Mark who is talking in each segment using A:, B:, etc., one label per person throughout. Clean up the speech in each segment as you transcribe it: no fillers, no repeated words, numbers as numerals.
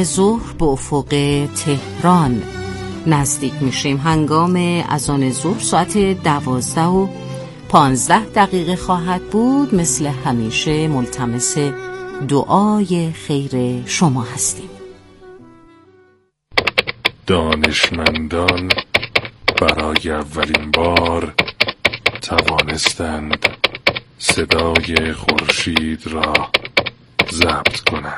A: ظهر به افق تهران نزدیک میشیم. هنگام اذان ظهر ساعت 12:15 خواهد بود. مثل همیشه ملتمس دعای خیر شما هستیم.
B: دانشمندان برای اولین بار توانستند صدای خورشید را ضبط کنند.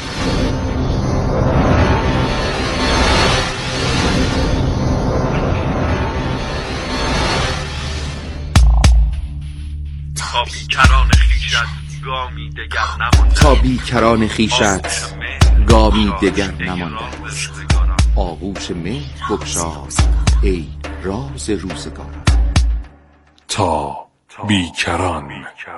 C: تا بیکران خیشت گامی دگر نمانده است. آغوش مهر بگشای ای راز روزگاران.
B: تا بیکران.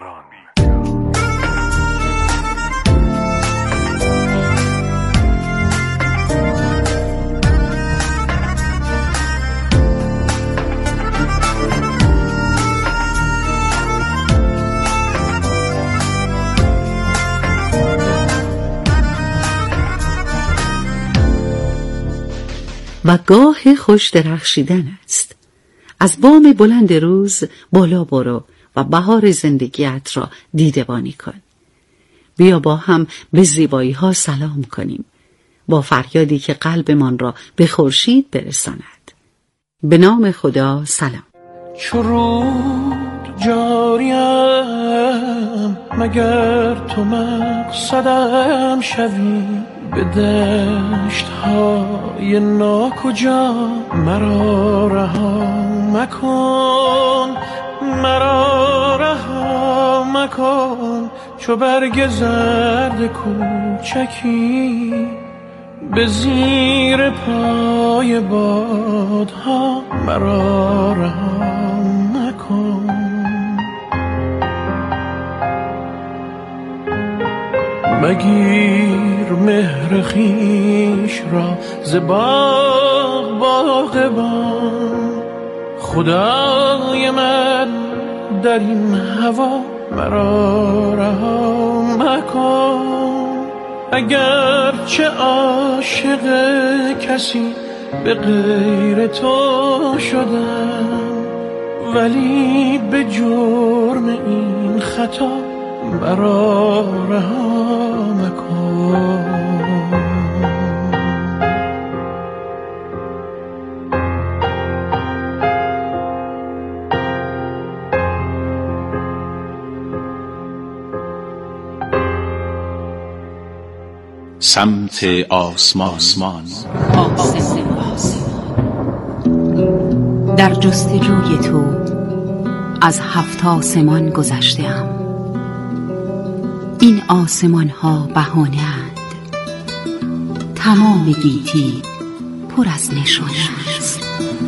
D: و گاه خوش درخشیدن است. از بام بلند روز بالا برو و بهار زندگیت را دیدبانی کن. بیا با هم به زیبایی ها سلام کنیم، با فریادی که قلبمان را به خورشید برساند. به نام خدا سلام.
E: چرود جاریم مگر تو مقصدم شوی، به دشت های ناکجا مرا رها مکن، مرا رها مکن. چو برگ زرد کوچکی به زیر پای بادها مرا رها مکن. مگیر مهر خویش را ز باغبان، خدای من در این هوا مرا رها مکن. اگر چه عاشق کسی به غیر تو شدم، ولی به جرم این خطا مرا رها مکن.
C: سمت آسمان.
A: در جستجوی تو از 7 آسمان گذشته‌ام. این آسمان ها بهانه اند، تمام گیتی پر از نشانه است.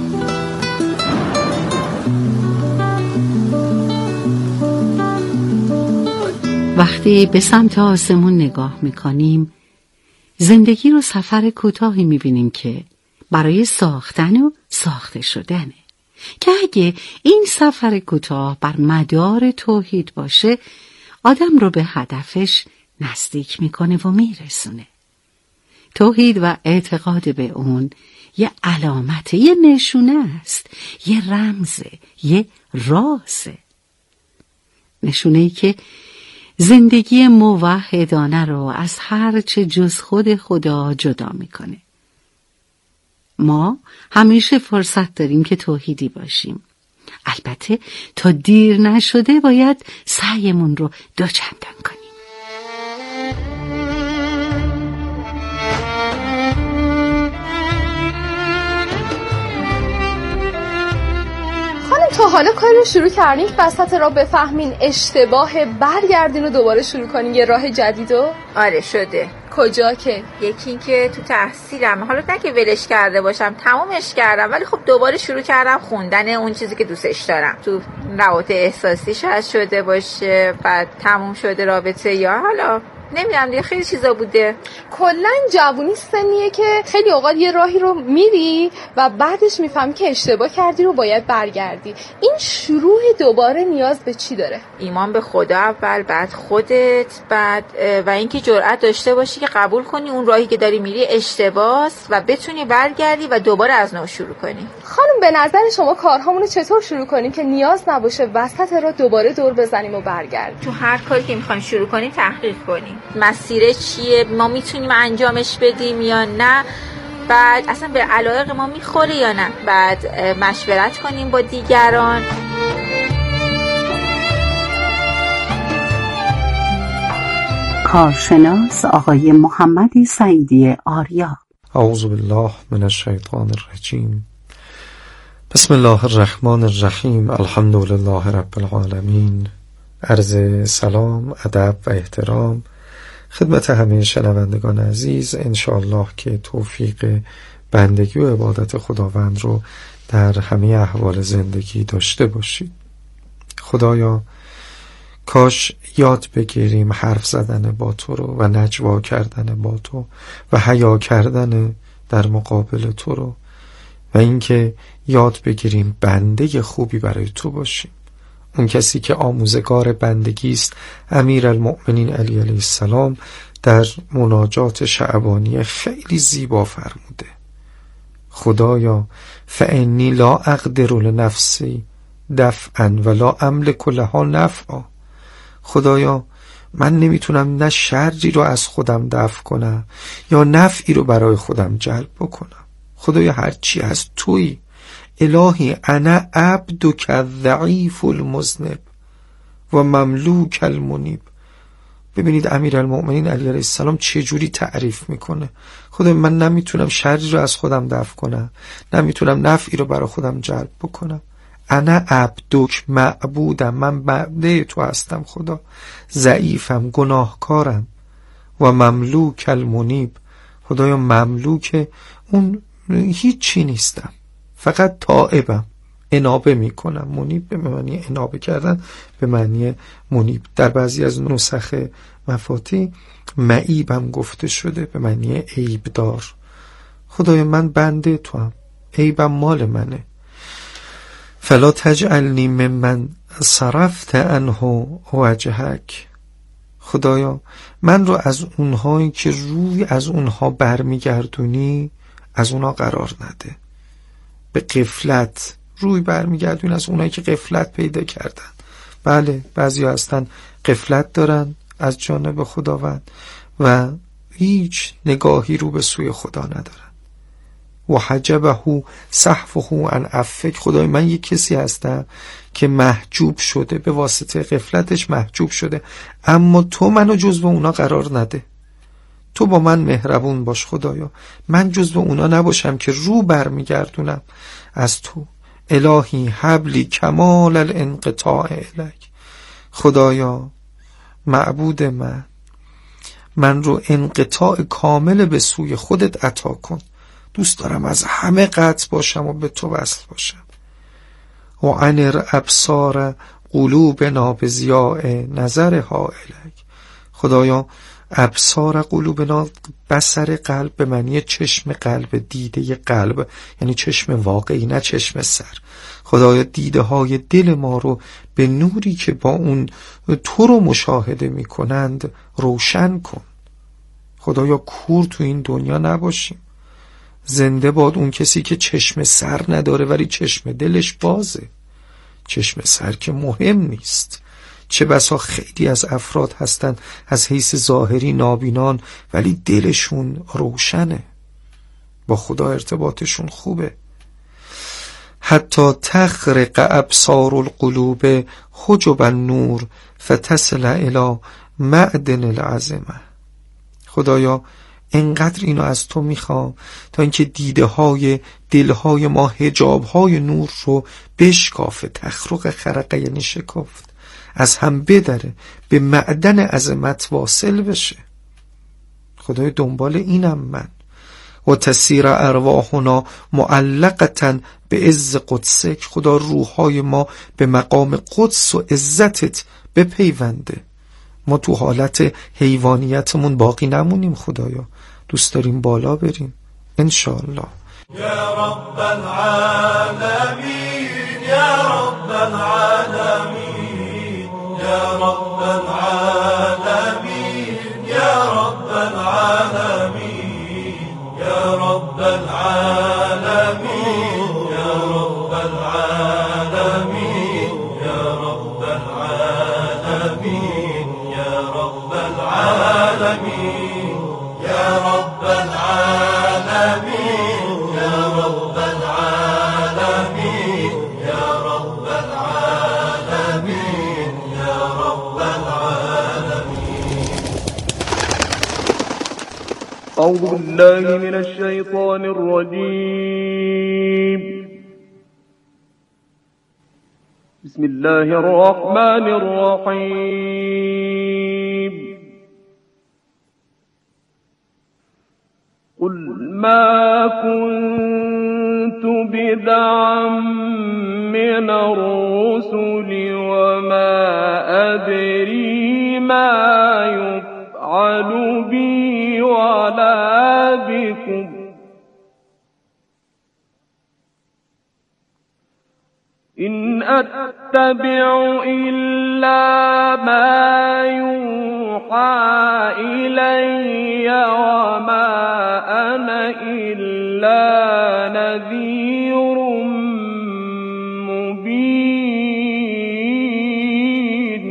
D: وقتی به سمت آسمون نگاه میکنیم، زندگی رو سفر کوتاهی میبینیم که برای ساختن و ساخته شدنه، که اگه این سفر کوتاه بر مدار توحید باشه، آدم رو به هدفش نزدیک میکنه و میرسونه. توحید و اعتقاد به اون یه علامته، یه نشونه است، یه رمزه، یه رازه. نشونه‌ای که زندگی موحدانه رو از هر چه جز خود خدا جدا میکنه. ما همیشه فرصت داریم که توحیدی باشیم. البته تا دیر نشده باید سعیمون رو دوچندان کنیم.
F: تا حالا کاری رو شروع کردین که وسط را بفهمین اشتباه، برگردین و دوباره شروع کنین یه راه جدیدو؟
G: آره شده.
F: کجا که؟
G: یکی این که تو تحصیلم، حالا نه که ولش کرده باشم، تمومش کردم، ولی خب دوباره شروع کردم خوندن اون چیزی که دوستش دارم. تو روابط احساسی شاید شده باشه، بعد تموم شده رابطه، یا حالا نمیدونم دیگه خیلی چیزا بوده.
F: کلا جوونی سنیه که خیلی اوقات یه راهی رو میری و بعدش میفهمی که اشتباه کردی رو باید برگردی. این شروع دوباره نیاز به چی داره؟
G: ایمان به خدا اول، بعد خودت، بعد و اینکه جرأت داشته باشی که قبول کنی اون راهی که داری میری اشتباهه و بتونی برگردی و دوباره از نو شروع کنی.
F: خانم به نظر شما کارهامون رو چطور شروع کنیم که نیاز نباشه وسط راه دوباره دور بزنیم و برگردیم؟
G: تو هر کاری که میخوایم شروع کنیم تحقیق کنیم. مسیر چیه؟ ما میتونیم انجامش بدیم یا نه؟ بعد اصلا به علایق ما میخوره یا نه؟ بعد مشورت کنیم با دیگران.
D: کارشناس آقای محمد سعیدی آریا.
H: اعوذ بالله من الشیطان الرجیم. بسم الله الرحمن الرحیم. الحمدلله رب العالمین. عرض سلام، ادب و احترام خدمت همه شنوندگان عزیز. انشاءالله که توفیق بندگی و عبادت خداوند رو در همه احوال زندگی داشته باشید. خدایا کاش یاد بگیریم حرف زدن با تو رو و نجوا کردن با تو و حیا کردن در مقابل تو رو، و اینکه یاد بگیریم بنده خوبی برای تو باشیم. اون کسی که آموزگار بندگی است، امیرالمؤمنین علی علیه السلام در مناجات شعبانی خیلی زیبا فرموده: خدایا فانی لا اقدر لنفسی دفعا ولا املک لها نفعا. خدایا من نمیتونم نه شری رو از خودم دفع کنم یا نفعی رو برای خودم جلب بکنم. خدایا هرچی از تویی. الهی انا عبدک الضعیف المذنب و مملوک المنیب. ببینید امیرالمؤمنین علی علیه السلام چه جوری تعریف میکنه: خدا من نمیتونم شری رو از خودم دفع کنم، نمیتونم نفعی رو برای خودم جلب بکنم. انا عبدک، معبودم، من بنده تو هستم خدا، ضعیفم، گناهکارم. و مملوک المنیب، خدایا مملوک اون هیچی نیستم، فقط تائبم، انابه میکنم. منیب به معنی انابه کردن، به معنی منیب. در بعضی از نسخ مفاتی معیبم گفته شده به معنی عیب دار. خدایا من بنده تو هم، عیبم مال منه. فلا تجعلنی ممن صرفت عنه وجهک. خدایا من رو از اونهایی که روی از اونها برمیگردونی از اونها قرار نده. به غفلت روی برمیگردونی از اونهایی که غفلت پیدا کردن. بله بعضی هستن غفلت دارن از جانب خداوند و هیچ نگاهی رو به سوی خدا ندارن. و حجبه صحفه عن عفک. خدای من یک کسی هستم که محجوب شده، به واسطه غفلتش محجوب شده، اما تو منو جزو اونا قرار نده. تو با من مهربون باش خدایا، من جزو اونا نباشم که رو برمیگردونم از تو. الهی حبلی کمال الانقطاع الیک. خدایا معبود من رو انقطاع کامل به سوی خودت عطا کن. دوست دارم از همه قطع باشم و به تو وصل باشم. و انر ابصار قلوبنا بضیاء نظرها الیک. خدایا ابصار قلوبنا، بصر قلب به معنی چشم قلب، دیده قلب یعنی چشم واقعی نه چشم سر. خدایا دیده های دل ما رو به نوری که با اون تو رو مشاهده می کنند روشن کن. خدایا کور تو این دنیا نباشیم. زنده باد اون کسی که چشم سر نداره ولی چشم دلش بازه. چشم سر که مهم نیست. چه بسا خیلی از افراد هستن از حیث ظاهری نابینان ولی دلشون روشنه، با خدا ارتباطشون خوبه. حتی تخرق ابصار القلوب حجب النور فتصل الی معدن العظمه. خدایا انقدر اینو از تو میخوام تا اینکه دیده های دلهای ما حجاب های نور رو بشکافه. تخرق خرقه یعنی شکافت، از هم بدره، به معدن عظمت واصل بشه. خدای دنبال اینم من. و تسیر ارواحنا معلقتا به عز قدسک. خدا روحهای ما به مقام قدس و عزتت بپیونده. ما تو حالت حیوانیتمون باقی نمونیم خدایا، دوست داریم بالا بریم انشاءالله.
E: یا رب العالمین یا رب العالمین یا رب العالمین یا رب العالمین یا رب العالمین یا رب العالمین یا رب العالمین یا رب العالمین یا رب العالمین یا رب العالمین یا رب العالمین یا رب العالمین.
I: أعوذ بالله من الشيطان الرجيم. بسم الله الرحمن الرحيم. قل ما كنت بدعا من الرسل وما أدري ما يفعل بي ولا بكم إن أتبع إلا ما يوحى إلي وما أنا إلا نذير مبين.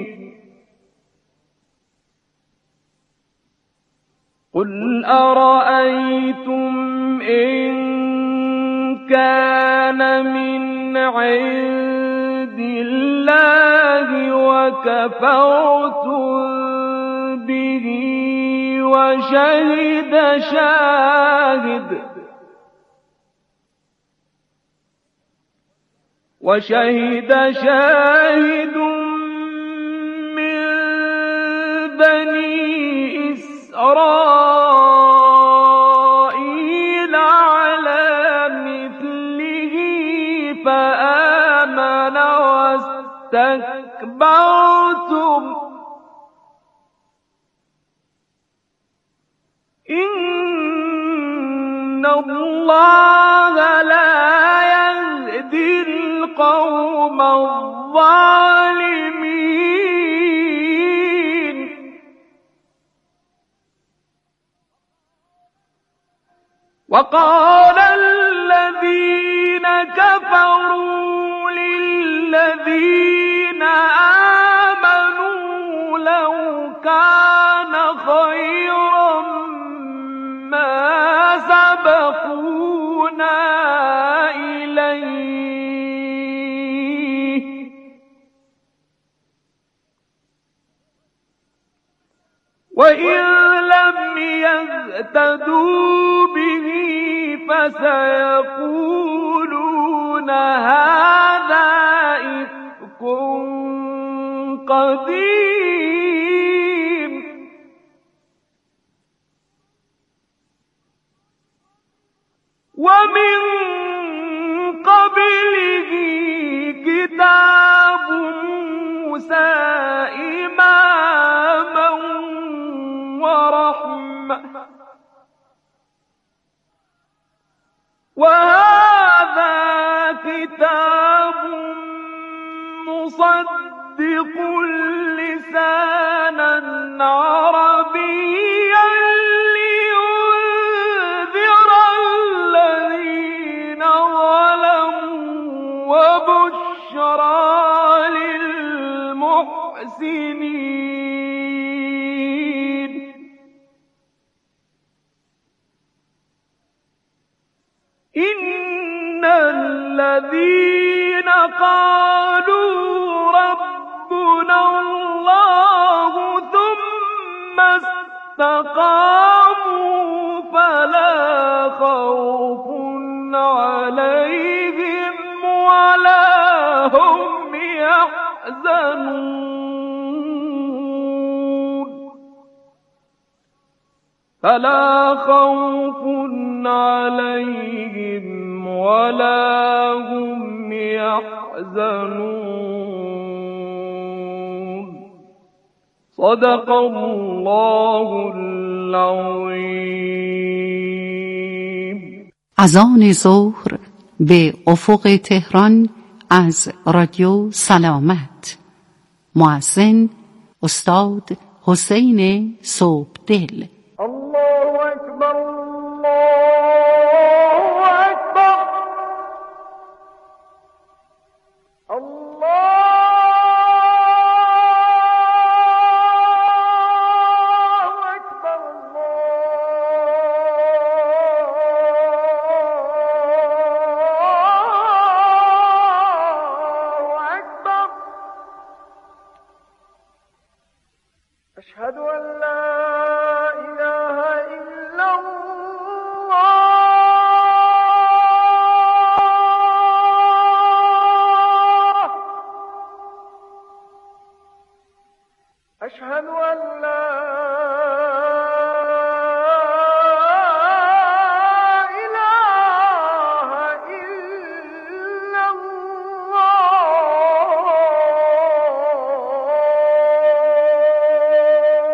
I: قل أرأيتم إن كان من عند الله وكفرتم به وشهد شاهد من بني إسرائيل على مثله فآمن واستكبرتم إن الله لا يهدي القوم الظالمين. وقال الذين كفروا للذين آمنوا لو كان خيرا ما سبقونا إليه وإن لم يهتدوا به فسيقولون هذا إفك قديم. ومن قبله كتاب موسى إماما ورحمة وهذا كتاب مصدق لسانا عربيا لينذر الذين ظلموا وبشرى للمحسنين. إن الذين قالوا ربنا الله ثم استقاموا فلا خوف عليهم ولا هم يحزنون. فلا خوف عليهم ولا هم يحزنون. صدق الله العظیم.
D: اذان ظهر به افق تهران از رادیو سلامت. مؤذن استاد حسین صبحدل.
I: الله اکبر، الله اکبر، الله أشهد أن لا إله إلا الله. أشهد أن لا إله إلا الله.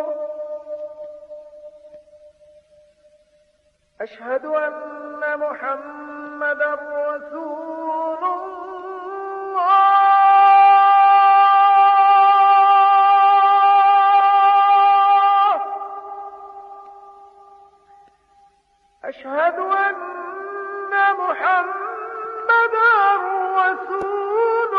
I: أشهد أن محمدا رسول الله. أشهد أن محمدا رسول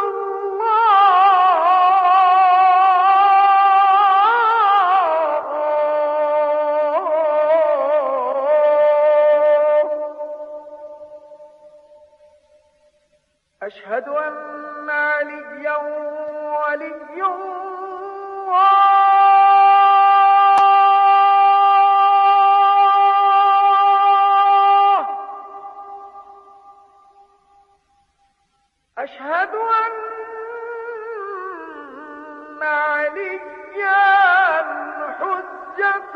I: أشهد أن عليا ولي الله. أشهد أن عليا حجة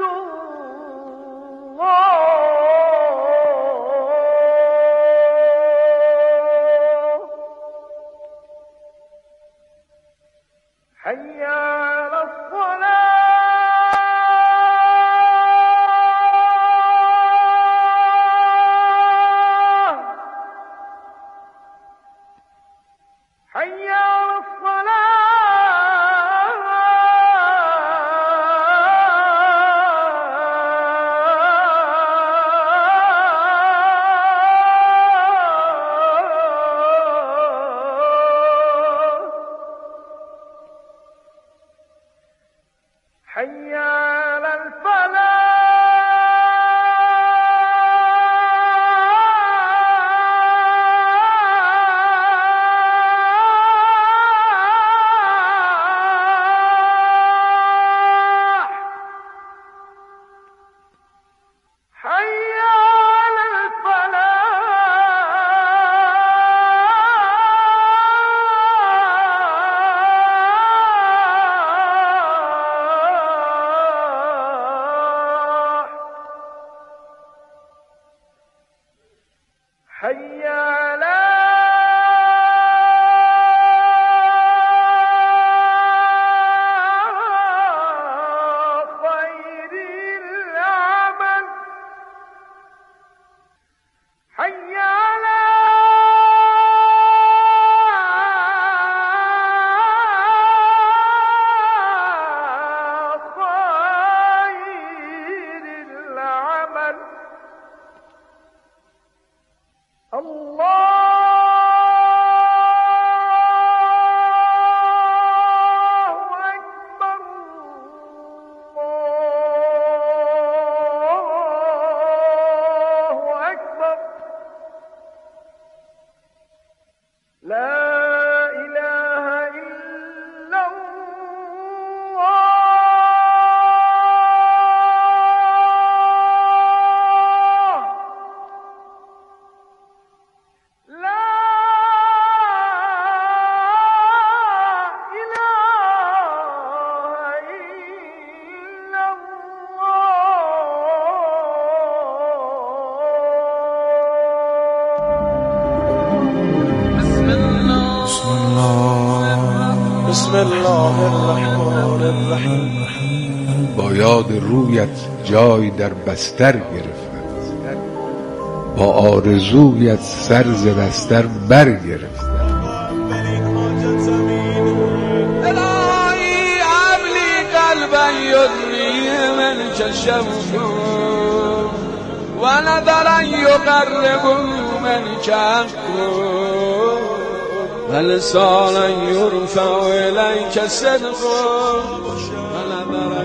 I: الله. حي على الصلاة، حي على الصلاة، حي على الفلاح، حي على الفلاح، حي على خير العمل، حي على خير العمل. الله أكبر، الله أكبر، لا إله إلا الله. لا إله إلا الله.
E: بسم الله الرحمن الرحیم.
J: مداد رویت جای در بستر گرفتم، با آرزویت سر ز بستر برگرفتم.
K: الهی عملی قلبا یدنی من کشفت و نظرا یقرب من کفت و لسانا یرفع الیک صدق و نظرا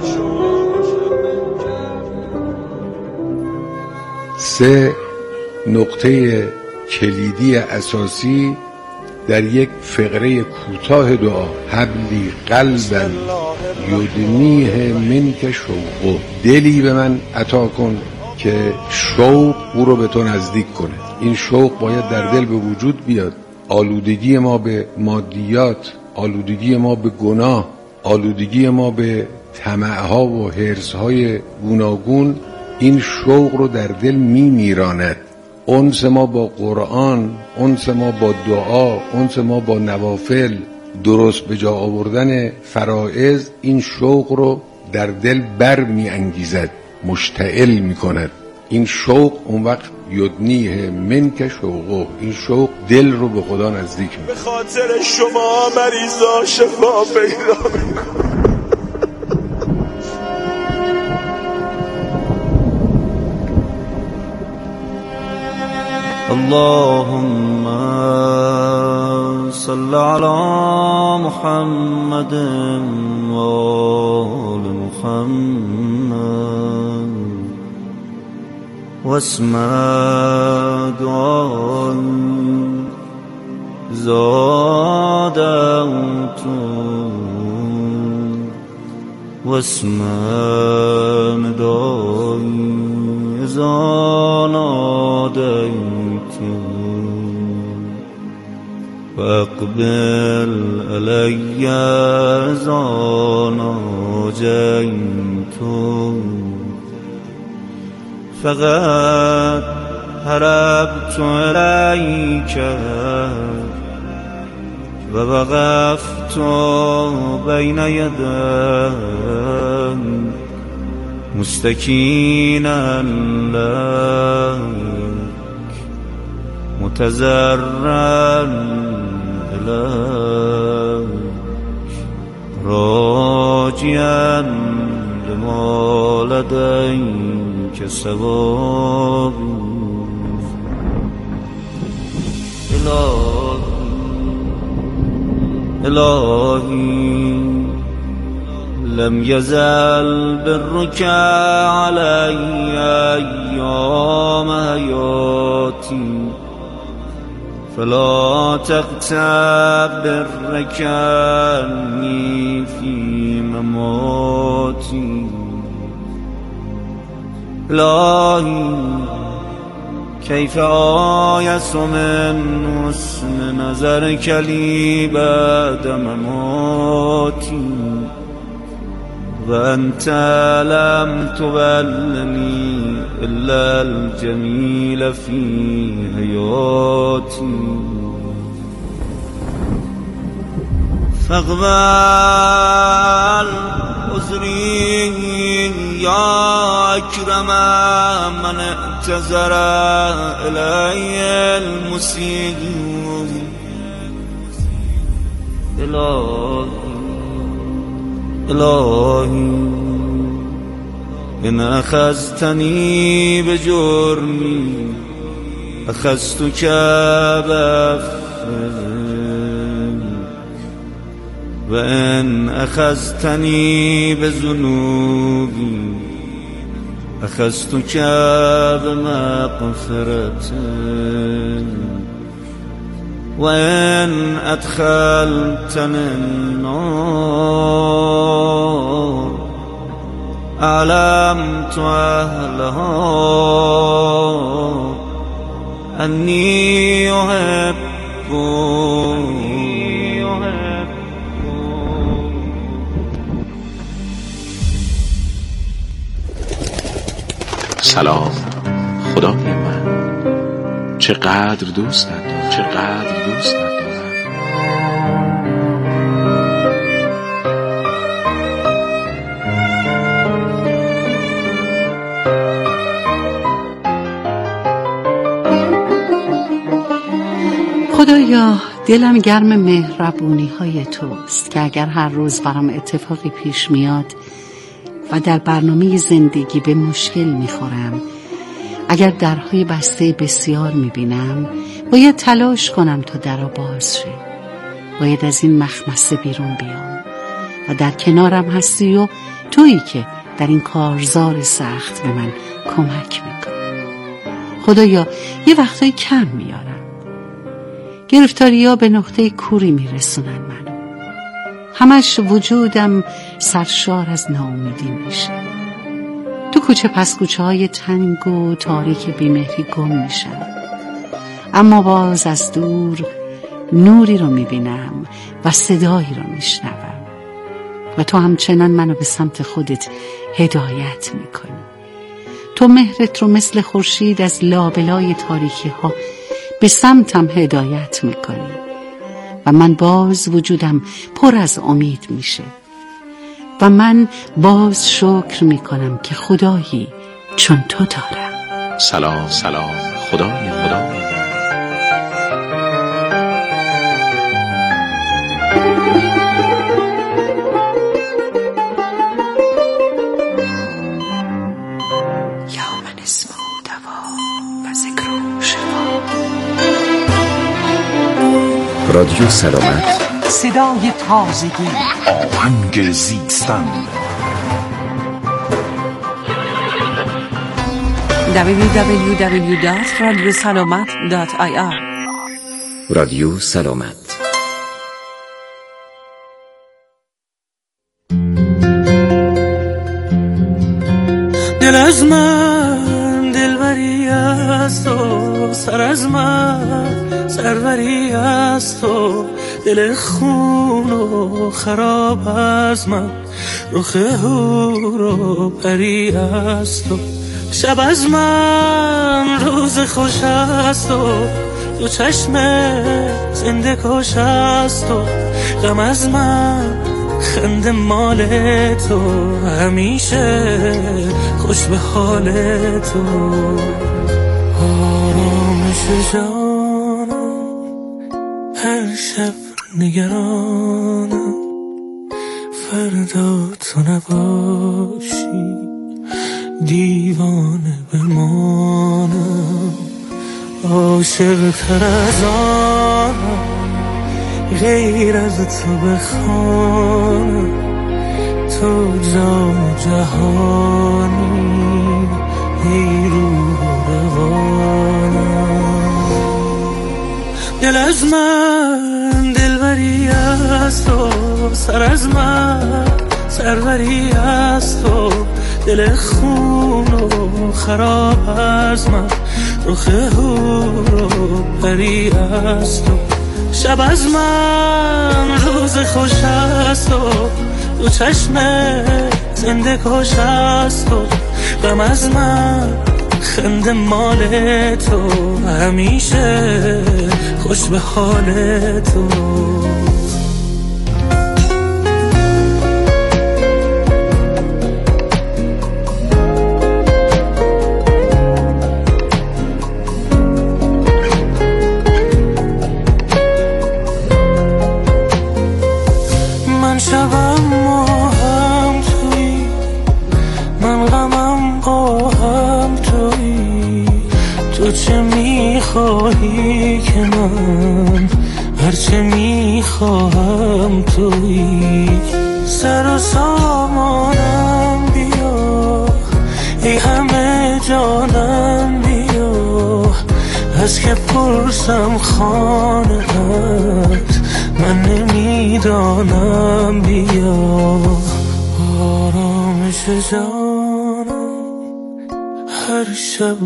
J: سه نقطه کلیدی اساسی در یک فقره کوتاه دعا: حبلی قلبا یدنیه منک شوقه، دلی به من عطا کن که شوق او رو به تو نزدیک کنه. این شوق باید در دل به وجود بیاد. آلودگی ما به مادیات، آلودگی ما به گناه، آلودگی ما به طمع‌ها و حرص‌های گوناگون این شوق رو در دل میمیراند. انس ما با قرآن، انس ما با دعا، انس ما با نوافل، درست به جا آوردن فرائض این شوق رو در دل بر می انگیزد، مشتعل می کند. این شوق اون وقت یدنیه منک شوقه، این شوق دل رو به خدا نزدیک می کند.
K: به خاطر شما مریضا شفا پیدا می‌کنه.
E: اللهم صل على محمد و آل محمد واسم دعای زادت واسم ندای زانادیت فاقبل علی زاناجیت فقط هربت الیک و وقفت بین یدیک مستکینا لک متضرعا الیک راجعا لما لدیک ثوابی. الهی لم يزل برك علي أيام حياتي فلا تغتب برك عني في مماتي. إلهي كيف آيس من حسن نظرك لي بعد مماتي وأنت لم تولني إلا الجميل في حياتي. فاقبل عذري يا أكرم من اعتذر إلي المسيء. إلهي إن أخذتني بجرمي أخذتك بأخذك وإن أخذتني بذنوبي أخذتك بمغفرتك وإن أدخلتني النار أعلمت أهلها أني أحبك.
C: سلام خدای من، چقدر دوستت دارم، چقدر دوستت دارم.
D: خدایا دلم گرم مهربونی های توست که اگر هر روز برام اتفاقی پیش میاد و در برنامه زندگی به مشکل میخورم، اگر درهای بسته بسیار میبینم، باید تلاش کنم تا درها باز شه. باید از این مخمسه بیرون بیام و در کنارم هستی و تویی که در این کارزار سخت به من کمک میکنی. خدایا یه وقتایی کم میارم، گرفتاری‌ها به نقطه کوری میرسونن منو، همش وجودم سرشار از ناامیدی میشه. تو کوچه پس کوچه های تنگ و تاریک بیمهری گم میشم، اما باز از دور نوری رو میبینم و صدایی رو میشنوم و تو همچنان منو به سمت خودت هدایت میکنی. تو مهرت رو مثل خورشید از لابلای تاریکی ها به سمتم هدایت میکنی و من باز وجودم پر از امید میشه و من باز شکر میکنم که خدایی چون تو دارم.
C: سلام سلام خدای خدای
L: رادیو سلامت،
E: صدای تازگی،
B: آهنگ زیستن.
A: www.radiosalamat.ir
L: رادیو سلامت.
E: دل از من دلبری است و سر از من سروری است و دل خون و خراب از من رخ هور و پری است و شب از من روز خوش است و دو چشم زنده کش است و غم از من خنده مال تو همیشه خوش به حال تو. آرامش جانم هر شب نگرانم فردا تو نباشی دیوانه بمانم. عاشق تر از آنم غیر از تو بخوانم تو جان جهانی ای روح روانم. دل از من دلبری است و سر از من سروری است و دل خون و خراب از من رخ هور و پری است و شب از من روز خوش است و دو چشم زنده کش است و غم از من خنده مال تو همیشه خوش به حال تو. من شبم ماهم توی من غمم قاهم توی تو چه میخواهی که من هرچه میخواهم توی سر و سامانم بیا ای همه جانم بیا از که پرسم خانه‌ات من نمیدانم بیا. آرامش جانم هر شب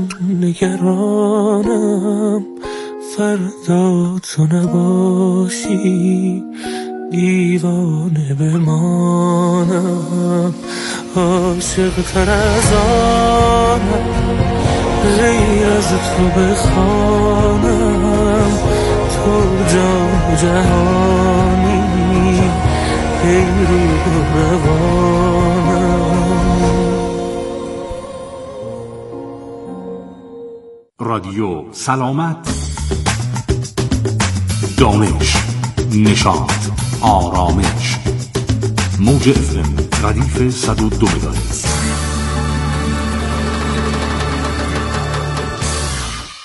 E: نگرانم فردا تو نباشی دیوانه بمانم. عاشق تر از آنم غیر از تو بخوانم تو جان جهانی ای روح روانم.
M: رادیو سلامت
B: دانش، نشاط، آرامش. موج FM ردیف 102 مگاهرتز.